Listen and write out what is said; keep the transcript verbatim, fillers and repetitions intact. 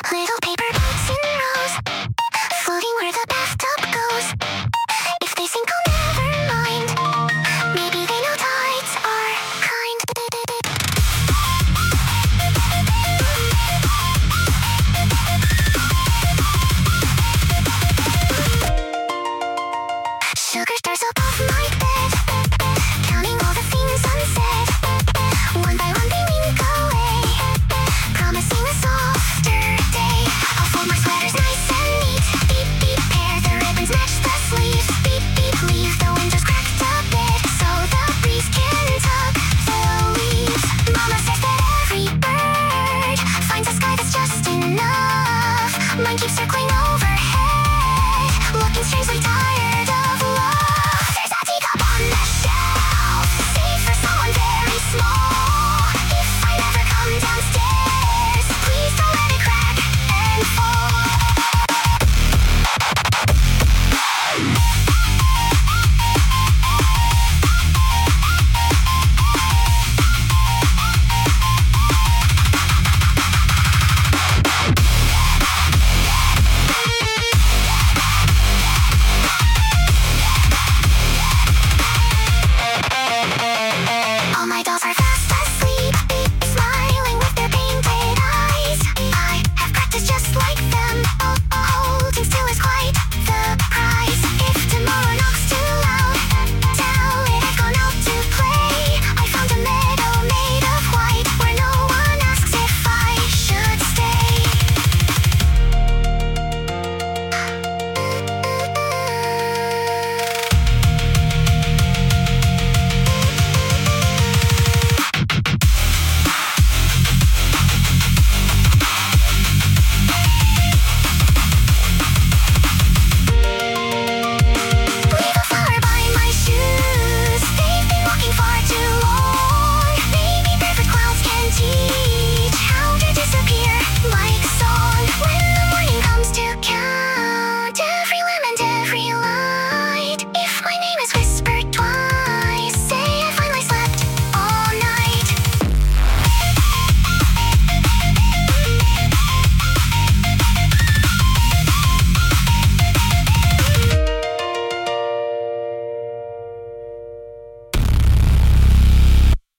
Little paper boats in rows, floating where the bathtub goes. If they sink, I'll never mind. Maybe they know tides are kind. Sugar stars above my bed, counting all the things unsaid. One by one they wink away, promising a softer day. I'll fold my sweaters nice and neat. Beep, beep, pair the ribbons, match the sleeves. Beep, beep, leave the windows cracked a bit, so the breeze can tug the leaves. Mama says that every bird finds a sky that's just enough. Mine keeps circling over.